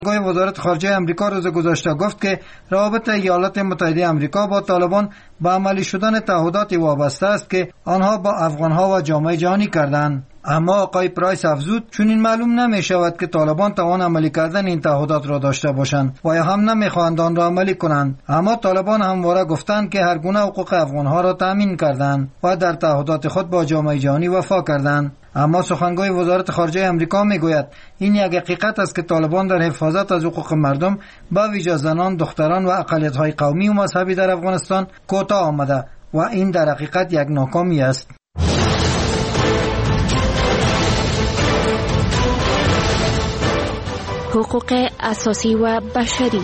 وزارت خارجه آمریکا روز گذشته گفت که روابط ایالات متحده آمریکا با طالبان به عملی شدن تعهداتی وابسته است که آنها با افغانها و جامعه جهانی کردند. اما آقای پرایس افزود چنین معلوم نمی شود که طالبان توان عملی کردن این تعهدات را داشته باشند و یا هم نمیخواهند آن را عملی کنند. اما طالبان همواره گفتند که هر گونه حقوق افغانها را تامین کردند و در تعهدات خود با جامعه جهانی وفا کردند. اما سخنگوی وزارت خارجه آمریکا میگوید این یک حقیقت است که طالبان در حفاظت از حقوق مردم به ویژه زنان، دختران و اقلیت‌های قومی و مذهبی در افغانستان کوتاه آمده و این در حقیقت یک ناکامی است. حقوق اساسی و بشری.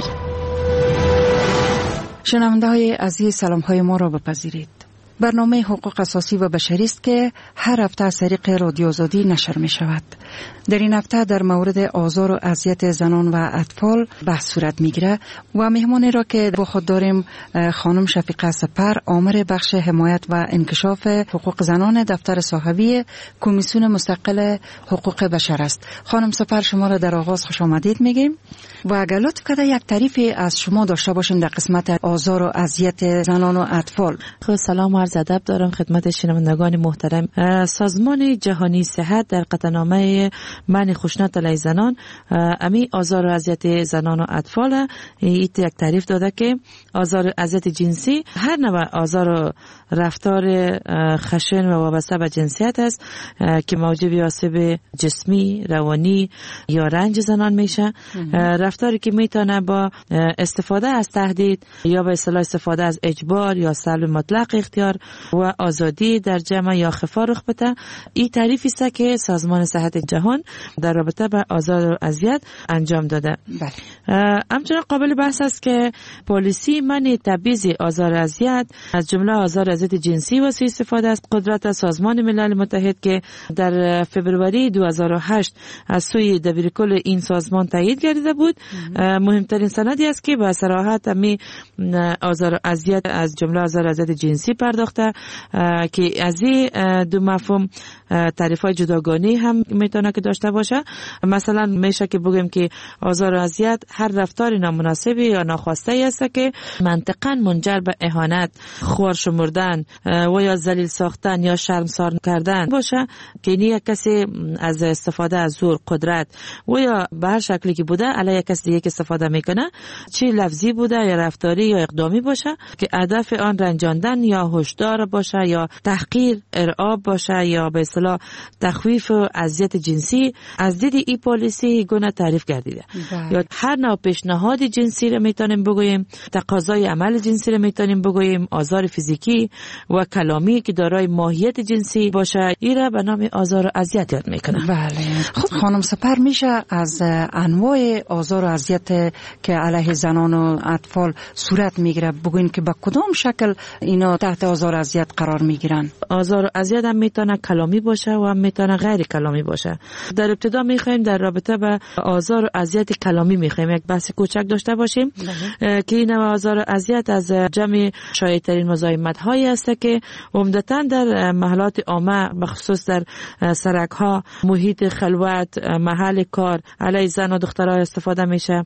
شنونده های عزیز، سلام های ما را بپذیرید. برنامه حقوق اساسی و بشری است که هر هفته از طریق رادیو آزادی نشر می شود. در این هفته در مورد آزار و اذیت زنان و اطفال بحث صورت می گیره و مهمانی را که با خود داریم خانم شفیقه سپر، آمر بخش حمایت و انکشاف حقوق زنان دفتر صاحبی کمیسیون مستقل حقوق بشر است. خانم سپر، شما را در آغاز خوش آمدید میگیم و اگر لطف کنید یک تعریفی از شما داشته باشیم در قسمت آزار و اذیت زنان و اطفال. سلام و عرض ادب دارم خدمت شنوندگان محترم. سازمان جهانی صحت در قطعنامه منع خشونت علیه زنان امی آزار و اذیت زنان و اطفال یک تعریف داده که آزار و اذیت جنسی هر نوع آزار و رفتار خشن و وابسته به جنسیت است که موجب آسیب جسمی، روانی یا رنج زنان میشه. رفتاری که میتونه با استفاده از تهدید یا به اصطلاح استفاده از اجبار یا سلب مطلق اختیار و آزادی در جمع یا خفا رخ بده. این تعریفی است که سازمان صحت جهان در رابطه با آزار و اذیت انجام داده. همچنین قابل بحث است که پالیسی منع تبعیض آزار و اذیت از جمله آزار و اذیت جنسی و سوء استفاده از قدرت سازمان ملل متحد که در فبروری 2008 از سوی دبیرکل این سازمان تایید گردیده بود. مهمترین سندی است که با صراحت می آزار و اذیت از جمله آزار و اذیت جنسی پرداخته که از این دو مفهوم تعریف‌های جداگانه هم میتونه که داشته باشه. مثلا میشه که بگیم که آزار و اذیت هر رفتار نامناسب یا ناخواسته است که منطقاً منجر به اهانت، خور شمردن و یا ذلیل ساختن یا شرمسار کردن باشه که یک کسی از استفاده از زور، قدرت و یا به هر شکلی که بوده علیه کسی دیگه استفاده میکنه، چه لفظی بوده یا رفتاری یا اقدامی باشه که هدف آن رنجاندن یا هشدار باشه یا تحقیر، ارعاب باشه یا به اصطلاح تخویف و اذیت جنسی. از دید این پالیسی گونه تعریف گردیده. یا هر نوع پیشنهاد جنسی رو میتونیم بگوییم، تقاضای عمل جنسی رو میتونیم بگوییم، آزار فیزیکی و کلامی که دارای ماهیت جنسی باشه، این را به نام آزار و اذیت یاد میکنه. بله. خب خانم سپر، میشه از انواع آزار و اذیت که علیه زنان و اطفال صورت میگیره بگوین که با کدام شکل اینا تحت آزار و اذیت قرار میگیرن؟ آزار و اذیت هم میتونه کلامی باشه و هم میتونه غیر کلامی باشه. در ابتدا میخوایم در رابطه با آزار و اذیت کلامی میخوایم یک بحث کوچک داشته باشیم که این آزار و اذیت از جمع شایع‌ترین مزاحمت هایی است که عمدتاً در محلات عامه بخصوص در سرک ها، محیط خلوت، محل کار علیه زن و دختران استفاده میشه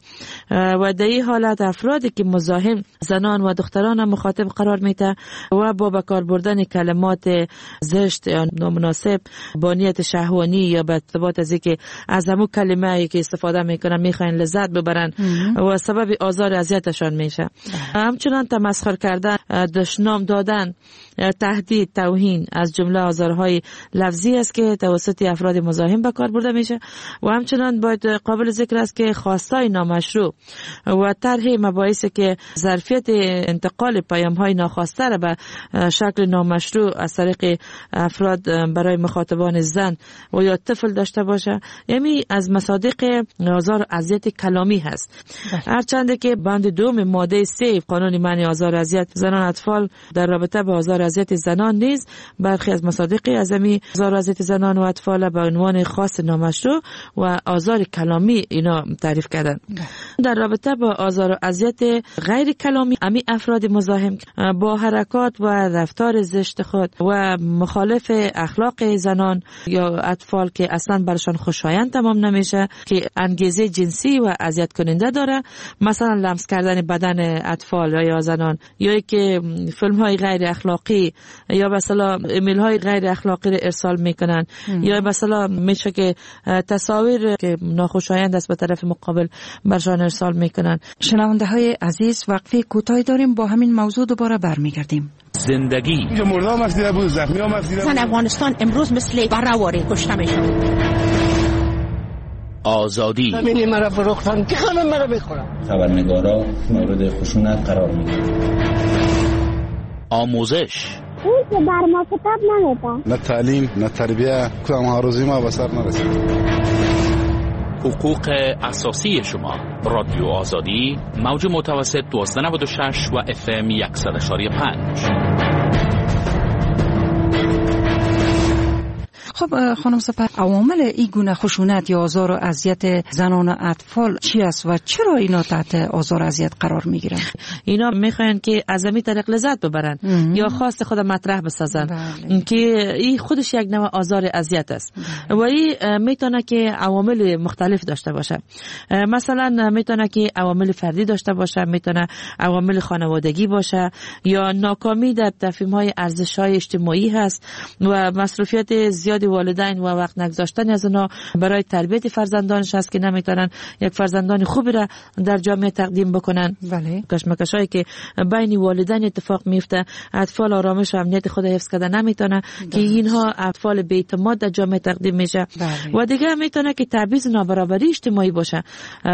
و در این حالت افرادی که مزاحم زنان و دختران مخاطب قرار میده و با بکار بردن کلمات زشت یا نامناسب با نیت شهوانی یا به ارتباط از اینکه از همون کلمه‌ای که استفاده میکنن میخواین لذت ببرن و سبب آزار اذیتشان میشه. همچنان تمسخر کردن، دشنام دادن، تهدید، توهین از جمله آزارهای لفظی است که توسط افراد مزاحم به کار برده میشه و همچنان باید قابل ذکر است که خواستای نامشروع و طرح مباحثی که ظرفیت انتقال پیام‌های ناخواسته را به شکل نامشروع از طریق افراد برای مخاطبان زن و یا طفل داشته باشه، یعنی از مصادیق آزار و اذیت کلامی هست. هرچند که بند دوم ماده 3 قانون منع آزار و اذیت زنان و اطفال در رابطه با آزار و اذیت زنان نیز برخی از مصادیق از آزار و اذیت زنان و اطفال به عنوان خاص نامشروع و آزار کلامی اینا تعریف کردن. در رابطه با آزار و اذیت غیر کلامی، امی افراد مزاحم با حرکات و رفتار زشت خود و مخالف اخلاق زنان یا اطفال که اصلا برشان خوشایند تمام نمیشه، که انگیزه جنسی و اذیت کننده داره، مثلا لمس کردن بدن اطفال یا زنان، یا که فیلم های غیر اخلاقی یا مثلا ایمیل های غیر اخلاقی رو ارسال میکنن، یا مثلا میشه که تصاویر که ناخوشایند است به طرف مقابل برشان ارسال میکنن. شنونده های عزیز، وقفه کوتاهی داریم، با همین موضوع دوباره برمیگردیم. زندگی اینجا مردم مفیده بود، زخمی ها مفیده بود. افغانستان امروز مثل برآوری کشته میشن. آزادی همینی مرا فروختن که خانم مرا بخورم. خبرنگارا مورد خشونت قرار میگیرن. آموزش اون که بر ما کتاب نمیده، نه تعلیم نه تربیه، کدام هاروزی ما به سر نرسید. حقوق اساسی شما. رادیو آزادی، موج متوسط 1296 و FM 100.5. خب خانم سپر، عوامل این گونه خشونت یا آزار و اذیت زنان و اطفال چی است و چرا اینا تحت آزار و اذیت قرار میگیرن؟ اینا میخواین که از همین طریق لذت ببرن یا خواست خود مطرح بسازن که این خودش یک نوع آزار اذیت است و این میتونه که عوامل مختلف داشته باشه. مثلا میتونه که عوامل فردی داشته باشه، میتونه عوامل خانوادگی باشه، یا ناکامی در تفهیم‌های ارزش‌های اجتماعی هست و مصروفیت زیاد والدین و وقت نگذاشتن از اونا برای تربیت فرزندانش هست که نمیتونن یک فرزندان خوبی را در جامعه تقدیم بکنن. بله. کشمکشایی که بین والدین اتفاق میفته، اطفال آرامش و امنیت خود حفظ کرده نمیتونه که اینها اطفال بی‌اعتماد در جامعه تقدیم میشه. و دیگه میتونه که تبعیض نابرابری اجتماعی باشه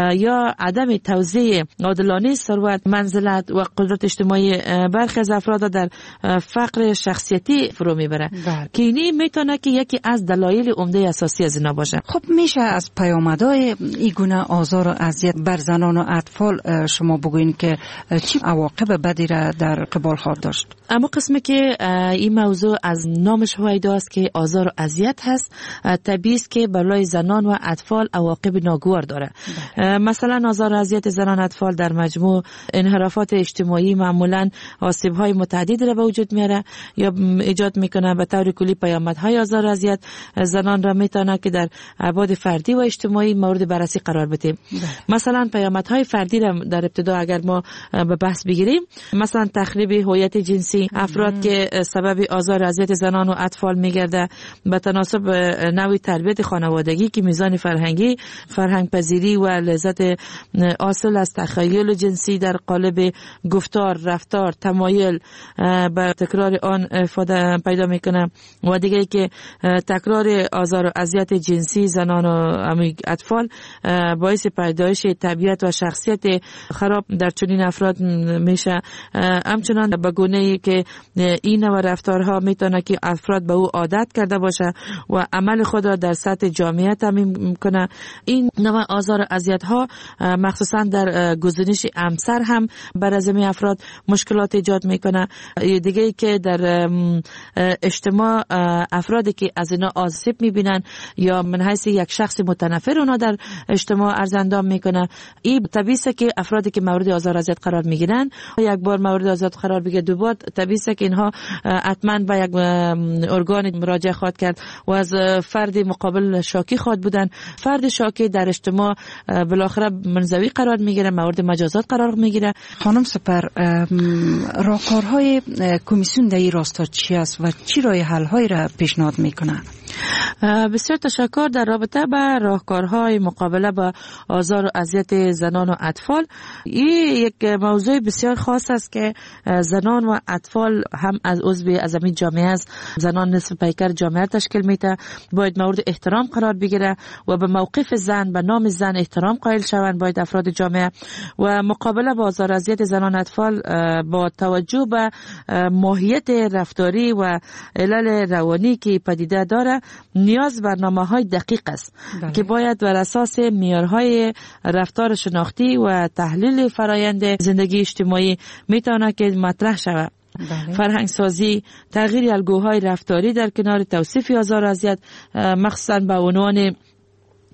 یا عدم توزیع عادلانه ثروت، منزلت و قدرت اجتماعی برخی از افراد در فقر شخصیتی فرو میبره که اینی میتونه که یکی از دلایل عمده اساسی از اینا باشه. خب میشه از پیامدهای این گونه آزار و اذیت بر زنان و اطفال شما بگوین که چی عواقب بدی را در قبال خواهد داشت؟ اما قسمی که این موضوع از نامش هویدا است که آزار و اذیت هست، طبیعی است که برای زنان و اطفال عواقب ناگوار داره. مثلا آزار و اذیت زنان و اطفال در مجموع انحرافات اجتماعی معمولا آسیب‌های متعدد را به وجود میاره یا ایجاد میکنه. به طور کلی پیامدهای آزار و اذیت زنان را میتونه که در ابعاد فردی و اجتماعی مورد بررسی قرار بده. مثلا پیامدهای فردی را در ابتدا اگر ما به بحث بگیریم، مثلا تخریب هویت جنسی، افراد که سبب آزار و اذیت زنان و اطفال میگرده به تناسب نوع تربیت خانوادگی که میزان فرهنگی، فرهنگ پذیری و لذت حاصل از تخیل جنسی در قالب گفتار، رفتار، تمایل به تکرار آن پیدا میکنه. و دیگه که تکرار آزار و اذیت جنسی زنان و اطفال باعث پیدایش طبیعت و شخصیت خراب در چنین افراد میشه. همچنان به گونه‌ای که این نوع رفتارها میتونه که افراد به او عادت کرده باشه و عمل خود را در سطح جامعه تامین کنه. این نوع آزار و اذیت ها مخصوصا در گزینش همسر هم بر از این افراد مشکلات ایجاد میکنه. دیگه که در اجتماع افرادی که از اینا آسیب میبینن یا من حیث یک شخص متنفر اونا در اجتماع ارزندام میکنه. این طبیعیه که افرادی که مورد آزار و اذیت قرار میگیرن، یک بار مورد آزار قرار بگیره، دوبار طبیعیه که اینها حتما به یک ارگان مراجعه خواهد کرد و از فرد مقابل شاکی خواهد بودن. فرد شاکی در اجتماع بالاخره منزوی قرار میگیره، مورد مجازات قرار میگیره. خانم سپر، راهکارهای کمیسیون در این راستا چی است و چی راه حل‌هایی را پیشنهاد میکنه؟ بسیار تشکر. در رابطه با راهکارهای مقابله با آزار و اذیت زنان و اطفال، این یک موضوع بسیار خاص است که زنان و اطفال هم از عضو از این جامعه است. زنان نصف پیکر جامعه تشکیل میده، باید مورد احترام قرار بگیره و به موقف زن، به نام زن احترام قائل شوند باید افراد جامعه. و مقابله با آزار و اذیت زنان و اطفال با توجه به ماهیت رفتاری و علل روانی که پدیده داره، نیاز برنامه‌های دقیق است که باید بر اساس معیارهای رفتار شناختی و تحلیل فرایند زندگی اجتماعی میتونه که مطرح شود. فرهنگ سازی، تغییر الگوهای رفتاری در کنار توصیف آزار و اذیت، مخصوصا به عنوان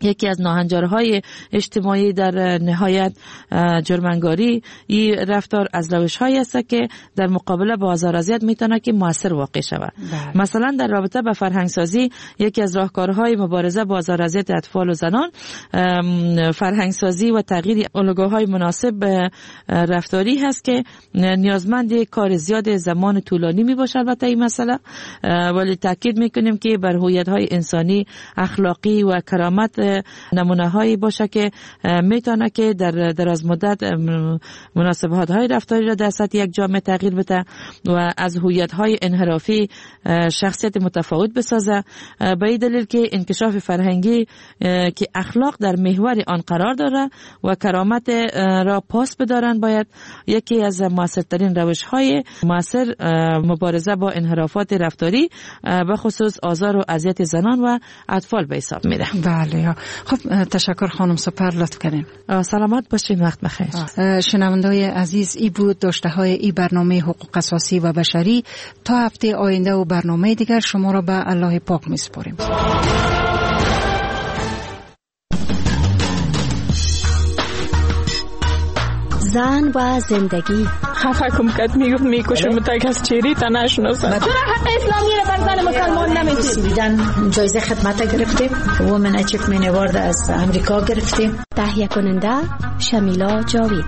یکی از ناهنجارهای اجتماعی در نهایت جرمنگاری این رفتار از روش‌هایی است که در مقابله با آزار و اذیت میتونه که موثر واقع شود. مثلا در رابطه با فرهنگسازی یکی از راهکارهای مبارزه با آزار و اذیت اطفال و زنان فرهنگسازی و تغییر الگوهای مناسب رفتاری هست که نیازمند کار زیاد زمان طولانی می باشه. البته این مسئله ولی تاکید میکنیم که بر هویت‌های انسانی، اخلاقی و کرامت نمونه هایی باشه که میتونه که در دراز مدت مناسبات های رفتاری را در سطح یک جامعه تغییر بده و از هویت های انحرافی شخصیت متفاوت بسازه. به این دلیل که انکشاف فرهنگی که اخلاق در محور آن قرار داره و کرامت را پاس بدارن باید یکی از موثرترین روش های موثر مبارزه با انحرافات رفتاری به خصوص آزار و اذیت زنان و اطفال به حساب میره. بله. خب تشکر خانم، سپر لطف کردین. سلامت باشین، وقت بخیر. شنونده‌های عزیز، این بود داشته های این برنامه حقوق اساسی و بشری. تا هفته آینده و برنامه دیگر شما را به الله پاک میسپاریم. زن و زندگی. خفه کم کد میگفت میکشم تا از چیری تا نشناسم. چرا حق اسلامی را بر زن مسلمان نمیدید؟ دیدن جایزه خدمت گرفتیم، وومن اچیومنت اوارد از امریکا گرفتیم. تهیه کننده شمیلا جاوید.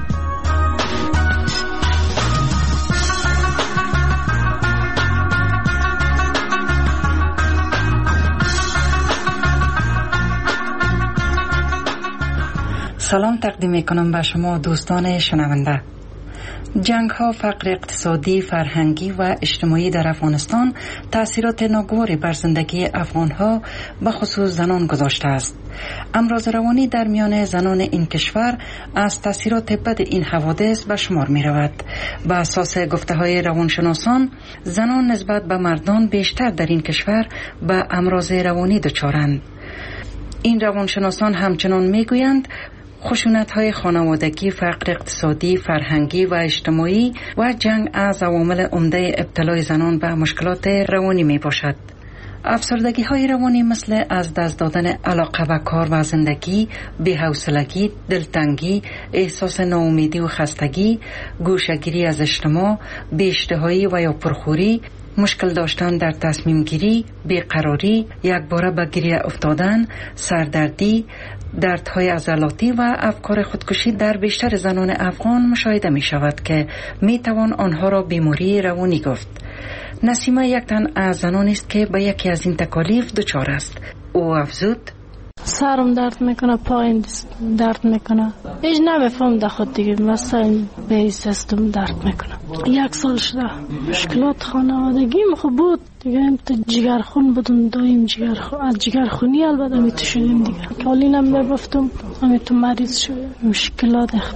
سلام تقدیم میکنم به شما دوستان شنونده. جنگ ها، فقر اقتصادی، فرهنگی و اجتماعی در افغانستان تأثیرات ناگواری بر زندگی افغان ها به خصوص زنان گذاشته است. امراض روانی در میان زنان این کشور از تأثیرات بد این حوادث به شمار می رود. به اساس گفته های روانشناسان، زنان نسبت به مردان بیشتر در این کشور به امراض روانی دچارند. این روانشناسان همچنان می گویند خشونت‌های خانوادگی، فقر اقتصادی، فرهنگی و اجتماعی و جنگ از عوامل عمده ابتلای زنان به مشکلات روانی می باشد. افسردگی‌های روانی مثل از دست دادن علاقه به کار و زندگی، بی‌حوصلگی، دلتنگی، احساس ناامیدی و خستگی، گوشه‌گیری از اجتماع، بی‌اشتهایی و یا پرخوری، مشکل داشتن در تصمیم گیری، بیقراری، یکباره به گریه افتادن، سردردی، دردهای عضلاتی و افکار خودکشی در بیشتر زنان افغان مشاهده می شود که می توان آنها را بیماری روانی گفت. نسیمه یک تن از زنان است که به یکی از این تکالیف دچار است. او افزود: سرم درد میکنه، پایم درد میکنه، هیچ نمیفهم در خود دیگه، مثلا به سیستم درد میکنه. 1 سال شده مشکلات خانوادگیم خوب بود دیگه، جگرخون بودم، دایم از جگرخونی البته میتو شدیم دیگه، کالی نمیرفتم، همیتو مریض شدیم، مشکلات